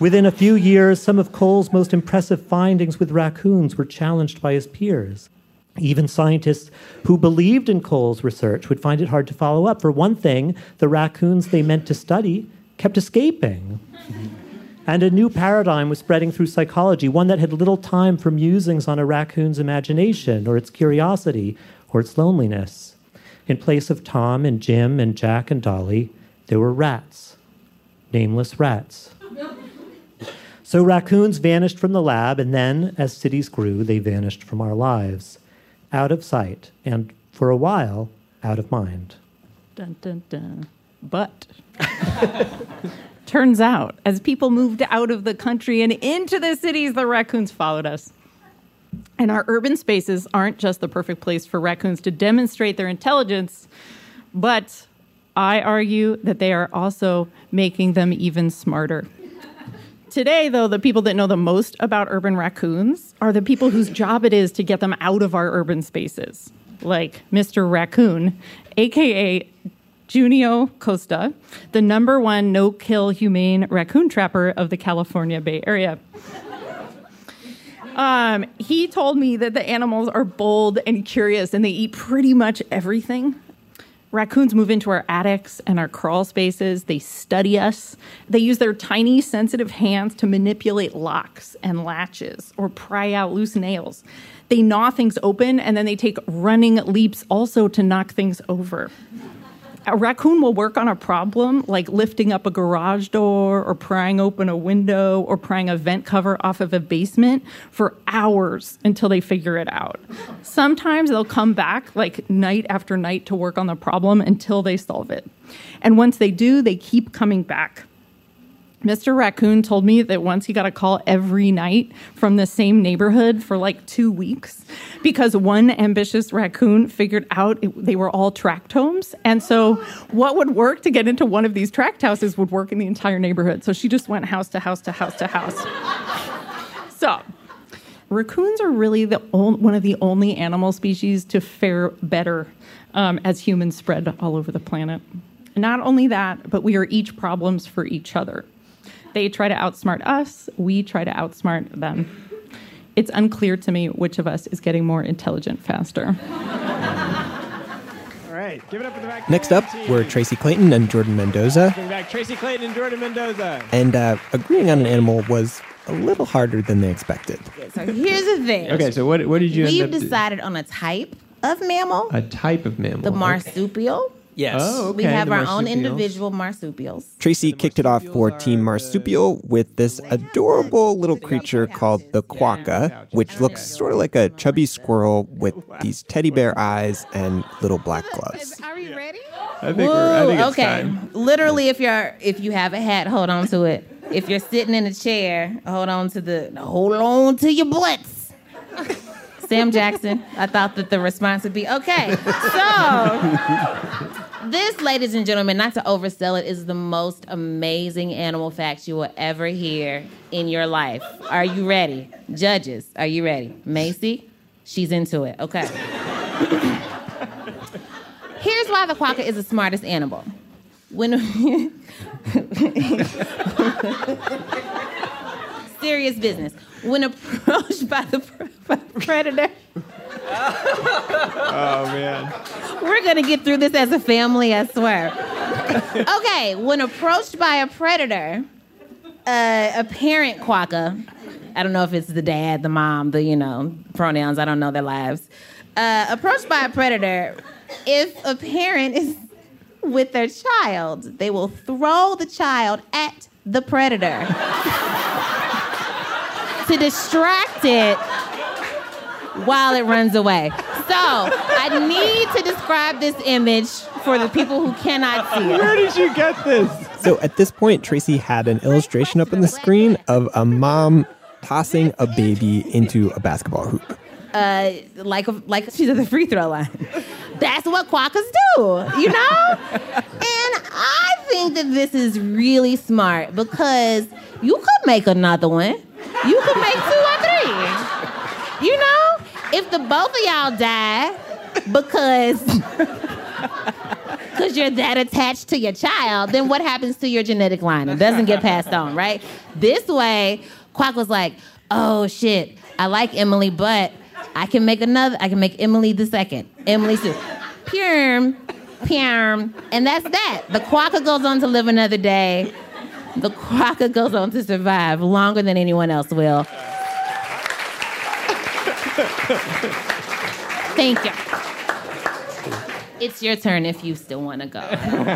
Within a few years, some of Cole's most impressive findings with raccoons were challenged by his peers. Even scientists who believed in Cole's research would find it hard to follow up. For one thing, the raccoons they meant to study kept escaping. And a new paradigm was spreading through psychology, one that had little time for musings on a raccoon's imagination or its curiosity or its loneliness. In place of Tom and Jim and Jack and Dolly, there were rats, nameless rats. So raccoons vanished from the lab, and then, as cities grew, they vanished from our lives, out of sight, and for a while, out of mind. Dun, dun, dun. But turns out, as people moved out of the country and into the cities, the raccoons followed us. And our urban spaces aren't just the perfect place for raccoons to demonstrate their intelligence, but I argue that they are also making them even smarter. Today, though, the people that know the most about urban raccoons are the people whose job it is to get them out of our urban spaces, like Mister Raccoon, a k a. Junio Costa, the number one no-kill humane raccoon trapper of the California Bay Area. Um, he told me that the animals are bold and curious, and they eat pretty much everything. Raccoons move into our attics and our crawl spaces. They study us. They use their tiny, sensitive hands to manipulate locks and latches or pry out loose nails. They gnaw things open, and then they take running leaps also to knock things over. A raccoon will work on a problem like lifting up a garage door or prying open a window or prying a vent cover off of a basement for hours until they figure it out. Sometimes they'll come back like night after night to work on the problem until they solve it. And once they do, they keep coming back. Mister Raccoon told me that once he got a call every night from the same neighborhood for like two weeks because one ambitious raccoon figured out it, they were all tract homes. And so what would work to get into one of these tract houses would work in the entire neighborhood. So she just went house to house to house to house. So raccoons are really the only, one of the only animal species to fare better um, as humans spread all over the planet. Not only that, but we are each problems for each other. They try to outsmart us. We try to outsmart them. It's unclear to me which of us is getting more intelligent faster. All right, give it up for the back. Next up, we're Tracy Clayton and Jordan Mendoza. Bring back Tracy Clayton and Jordan Mendoza. And uh, agreeing on an animal was a little harder than they expected. So here's the thing. Okay, so what, what did you We've end up decided on a type of mammal. A type of mammal. The marsupial. Yes. Oh, okay. We have the our own marsupials. individual marsupials. Tracy kicked it off for Team Marsupial with this adorable little creature called the quokka, which looks sort of like a chubby squirrel with these teddy bear eyes and little black gloves. Are we ready? I think, we're, I think it's okay. time. Literally, if you're if you have a hat, hold on to it. If you're sitting in a chair, hold on to the hold on to your butts. Sam Jackson, I thought that the response would be okay. So, this, ladies and gentlemen, not to oversell it, is the most amazing animal facts you will ever hear in your life. Are you ready? Judges, are you ready? Macy, she's into it. Okay. Here's why the quokka is the smartest animal. When serious business. When approached by the, by the predator. Oh, man. We're going to get through this as a family, I swear. Okay, when approached by a predator, uh, a parent quokka, I don't know if it's the dad, the mom, the, you know, pronouns, I don't know their lives. Uh, approached by a predator, if a parent is with their child, they will throw the child at the predator to distract it while it runs away. So, I need to describe this image for the people who cannot see it. Where did you get this? So at this point, Tracy had an illustration up on the screen of a mom tossing a baby into a basketball hoop. Uh, like, a, like she's at the free throw line. That's what quokkas do, you know? And I think that this is really smart because you could make another one. You could make two or three. You know? If the both of y'all die because because you're that attached to your child, then what happens to your genetic line? It doesn't get passed on, right? This way, Quack was like, oh, shit, I like Emily, but I can make another, I can make Emily the second. Emily Sue. Purm, purm, and that's that. The quokka goes on to live another day. The quokka goes on to survive longer than anyone else will. Thank you. It's your turn if you still want to go.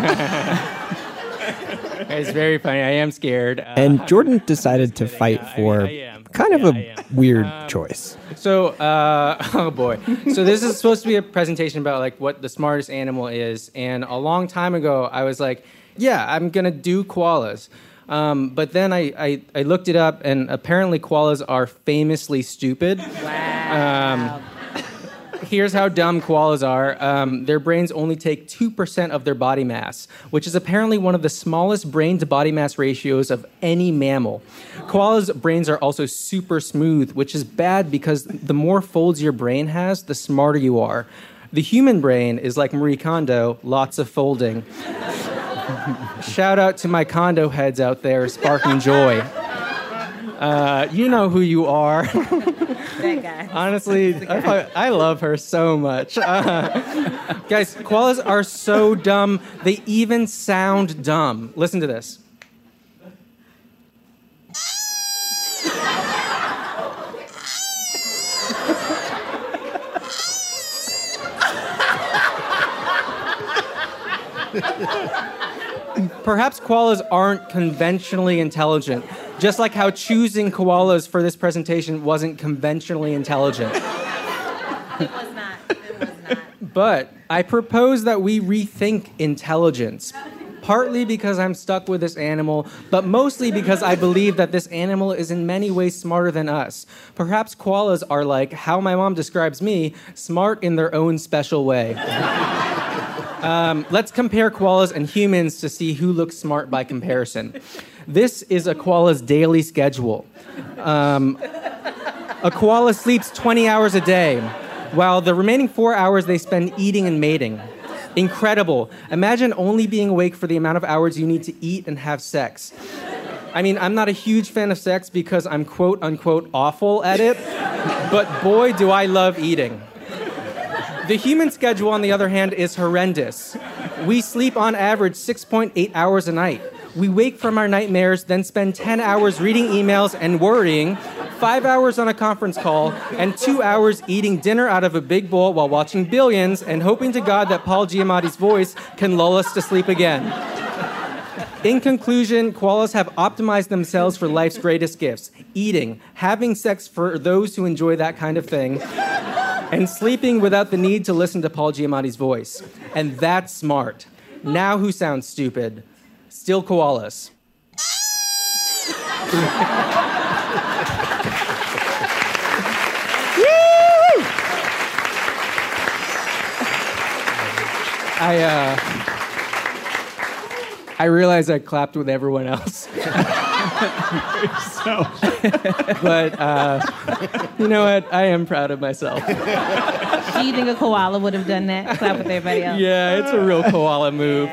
It's very funny. I am scared. Uh, And Jordan decided to fight for kind of a weird choice. So, uh, oh boy. So this is supposed to be a presentation about like what the smartest animal is. And a long time ago, I was like, yeah, I'm going to do koalas. Um, but then I, I, I looked it up, and apparently koalas are famously stupid. Wow. Um, here's how dumb koalas are. Um, their brains only take two percent of their body mass, which is apparently one of the smallest brain-to-body mass ratios of any mammal. Koalas' brains are also super smooth, which is bad because the more folds your brain has, the smarter you are. The human brain is like Marie Kondo, lots of folding. Shout out to my condo heads out there sparking joy. Uh, you know who you are. That guy. Honestly, I, I love her so much. Uh, guys, koalas are so dumb, they even sound dumb. Listen to this. Perhaps koalas aren't conventionally intelligent, just like how choosing koalas for this presentation wasn't conventionally intelligent. It was not. It was not. But I propose that we rethink intelligence, partly because I'm stuck with this animal, but mostly because I believe that this animal is in many ways smarter than us. Perhaps koalas are like how my mom describes me, smart in their own special way. Um, let's compare koalas and humans to see who looks smart by comparison. This is a koala's daily schedule. Um, a koala sleeps twenty hours a day, while the remaining four hours they spend eating and mating. Incredible. Imagine only being awake for the amount of hours you need to eat and have sex. I mean, I'm not a huge fan of sex because I'm quote-unquote awful at it, but boy, do I love eating. The human schedule, on the other hand, is horrendous. We sleep on average six point eight hours a night. We wake from our nightmares, then spend ten hours reading emails and worrying, five hours on a conference call, and two hours eating dinner out of a big bowl while watching Billions and hoping to God that Paul Giamatti's voice can lull us to sleep again. In conclusion, koalas have optimized themselves for life's greatest gifts: eating, having sex for those who enjoy that kind of thing, and sleeping without the need to listen to Paul Giamatti's voice. And that's smart. Now who sounds stupid? Still koalas. I, uh... I realized I clapped with everyone else. So. But, uh, you know what? I am proud of myself. Do you think a koala would have done that? Clap with everybody else? Yeah, it's a real koala move.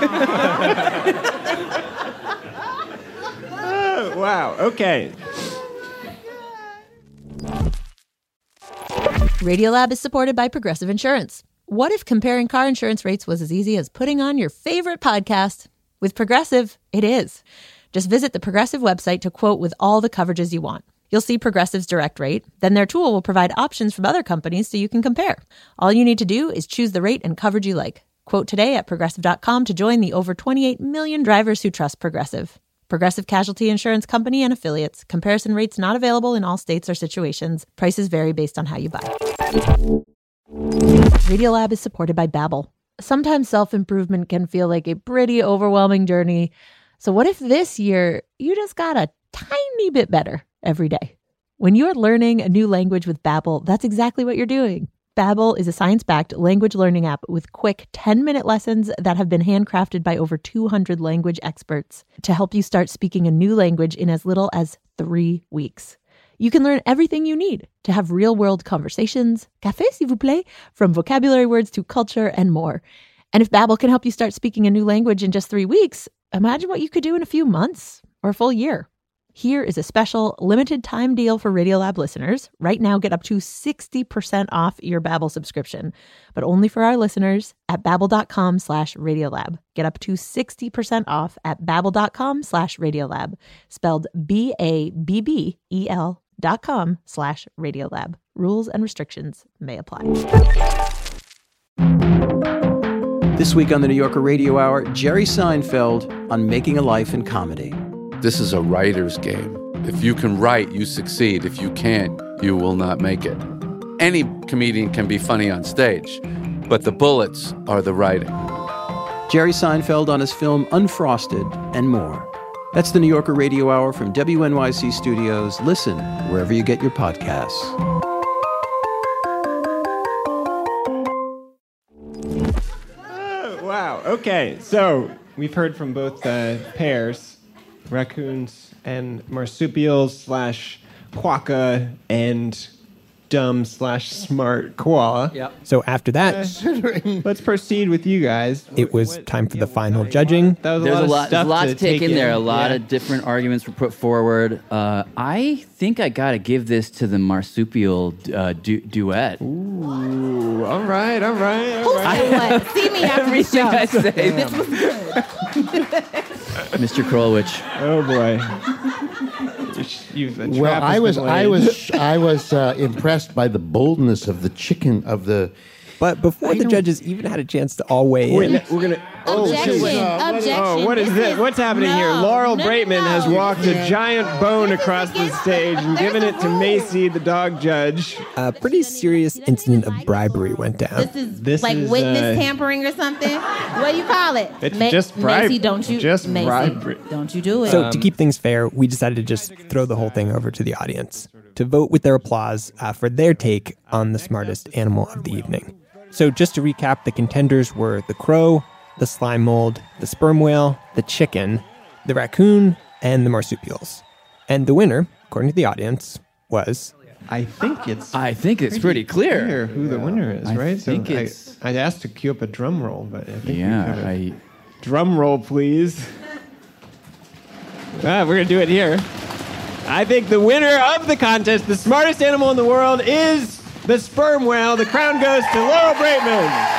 Oh, wow, okay. Radiolab is supported by Progressive Insurance. What if comparing car insurance rates was as easy as putting on your favorite podcast? With Progressive, it is. Just visit the Progressive website to quote with all the coverages you want. You'll see Progressive's direct rate. Then their tool will provide options from other companies so you can compare. All you need to do is choose the rate and coverage you like. Quote today at Progressive dot com to join the over twenty-eight million drivers who trust Progressive. Progressive Casualty Insurance Company and Affiliates. Comparison rates not available in all states or situations. Prices vary based on how you buy. Radiolab is supported by Babbel. Sometimes self-improvement can feel like a pretty overwhelming journey. So what if this year you just got a tiny bit better every day? When you're learning a new language with Babbel, that's exactly what you're doing. Babbel is a science-backed language learning app with quick ten-minute lessons that have been handcrafted by over two hundred language experts to help you start speaking a new language in as little as three weeks. You can learn everything you need to have real-world conversations, café s'il vous plaît, from vocabulary words to culture and more. And if Babbel can help you start speaking a new language in just three weeks, imagine what you could do in a few months or a full year. Here is a special limited time deal for Radiolab listeners. Right now, get up to sixty percent off your Babbel subscription, but only for our listeners at babbel.com slash Radiolab. Get up to sixty percent off at babbel.com slash Radiolab, spelled B A B B E L dot com slash Radiolab. Rules and restrictions may apply. This week on the New Yorker Radio Hour, Jerry Seinfeld on making a life in comedy. This is a writer's game. If you can write, you succeed. If you can't, you will not make it. Any comedian can be funny on stage, but the bullets are the writing. Jerry Seinfeld on his film Unfrosted and more. That's the New Yorker Radio Hour from W N Y C Studios. Listen wherever you get your podcasts. Oh, wow. Okay, so we've heard from both uh, pairs. Raccoons and marsupials slash quokka and dumb slash smart koala. Yep. So after that, uh, let's proceed with you guys. It was time for the final judging. That was There's a lot, a lot, of there's stuff a lot to to take in there. A lot yeah. of different arguments were put forward. Uh, I think I got to give this to the marsupial uh, du- duet. Ooh, all right, all right, all Who right. said what? See me after the Everything show. I say. This was good. Mister Krolwich. Oh boy. You've the Well, trap I has was, been I laid. was, I was uh, impressed by the boldness of the chicken of the. But before the judges even had a chance to all weigh We're in, gonna, we're gonna oh, Objection. shit. Objection. Oh, what is This this? is- What's happening no, here? Laurel no, no, Braitman no. has walked Yeah. a giant bone across the against- stage and there's given a it to rule. Macy, the dog judge. a pretty serious incident of bribery went down. This is This like is, witness uh, tampering or something. What do you call it? It's just bribe- Macy, don't you? just Macy, bribery. don't you do it? So to keep things fair, we decided to just throw the whole thing over to the audience to vote with their applause uh, for their take on the smartest animal of the evening. So just to recap, the contenders were the crow, the slime mold, the sperm whale, the chicken, the raccoon, and the marsupials. And the winner, according to the audience, was... I think it's. I think it's pretty clear. who the winner is, I right? think so it's- I, I asked to cue up a drum roll, but I think we Yeah, covered- I... Drum roll, please. Ah, we're gonna do it here. I think the winner of the contest, the smartest animal in the world, is the sperm whale. The crown goes to Laurel Braitman.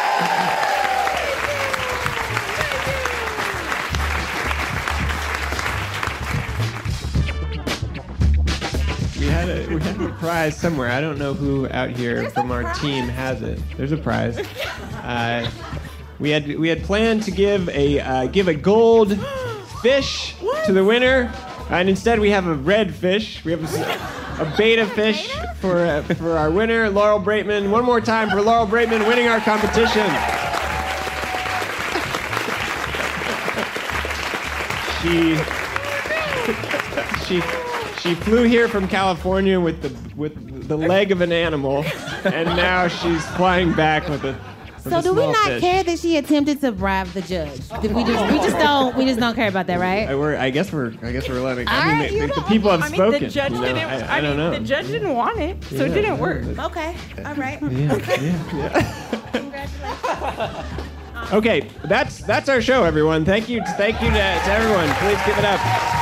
We had a we had a prize somewhere. I don't know who out here from our team has it. There's a prize. Uh, we had we had planned to give a uh, give a gold fish to the winner, and instead we have a red fish. We have a, a beta fish for uh, for our winner, Laurel Braitman. One more time for Laurel Braitman winning our competition. She she she flew here from California with the with the leg of an animal, and now she's flying back with a. with So a do we small not fish. care that she attempted to bribe the judge? Did we just we just don't we just don't care about that, right? I, we're, I guess we're I guess we're letting. All I mean, right, the, you the, don't- people have I mean, spoken. the judge you know? didn't. I, I, I don't mean, know. the judge didn't want it, so Yeah, it didn't yeah, work. Okay, all right. Okay, that's that's our show, everyone. Thank you, thank you to, to everyone. Please give it up.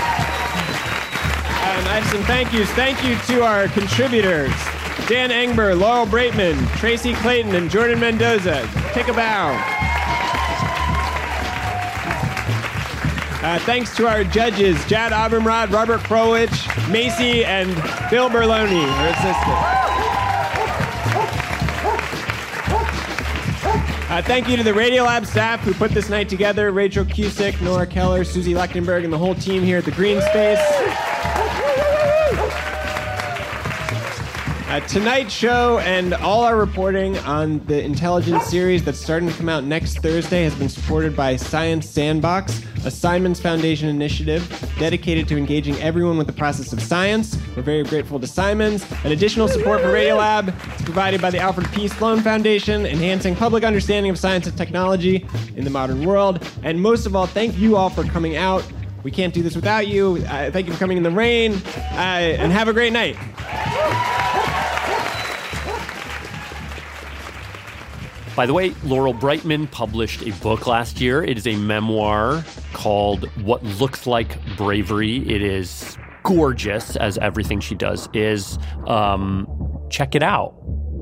And I have some thank yous. Thank you to our contributors: Dan Engber, Laurel Braitman, Tracy Clayton, and Jordan Mendoza. Take a bow. Uh, thanks to our judges, Jad Abumrad, Robert Krolwich, Macy, and Bill Berloni, her assistant. Uh, thank you to the Radiolab staff who put this night together, Rachel Cusick, Nora Keller, Susie Lechtenberg, and the whole team here at the Green Space. Uh, tonight's show and all our reporting on the intelligence series that's starting to come out next Thursday has been supported by Science Sandbox, a Simons Foundation initiative dedicated to engaging everyone with the process of science. We're very grateful to Simons. And additional support for Radiolab is provided by the Alfred P. Sloan Foundation, enhancing public understanding of science and technology in the modern world. And most of all, thank you all for coming out. We can't do this without you. Uh, thank you for coming in the rain, uh, and have a great night. By the way, Laurel Brightman published a book last year. It is a memoir called What Looks Like Bravery. It is gorgeous, as everything she does is. Um, check it out.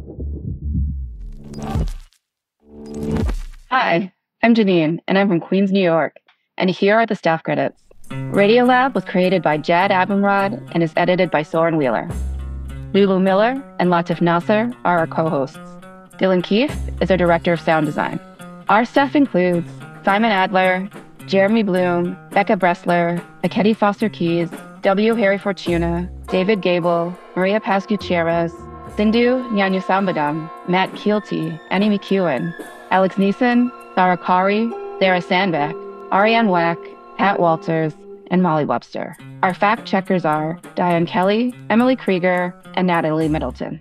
Hi, I'm Janine, and I'm from Queens, New York. And here are the staff credits. Radiolab was created by Jad Abumrad and is edited by Soren Wheeler. Lulu Miller and Latif Nasser are our co-hosts. Dylan Keefe is our director of sound design. Our staff includes Simon Adler, Jeremy Bloom, Becca Bressler, Akedi Foster Keys, W. Harry Fortuna, David Gable, Maria Paz Gutierrez, Sindhu Nyanyusambadam, Matt Keelty, Annie McEwen, Alex Neeson, Sarah Kari, Sarah Sandbeck, Ariane Wack, Pat Walters, and Molly Webster. Our fact checkers are Diane Kelly, Emily Krieger, and Natalie Middleton.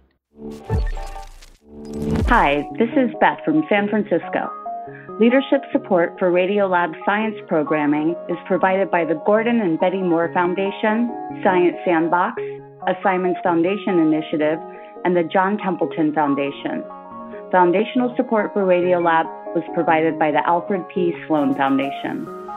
Hi, this is Beth from San Francisco. Leadership support for Radiolab science programming is provided by the Gordon and Betty Moore Foundation, Science Sandbox, a Simons Foundation initiative, and the John Templeton Foundation. Foundational support for Radiolab was provided by the Alfred P. Sloan Foundation.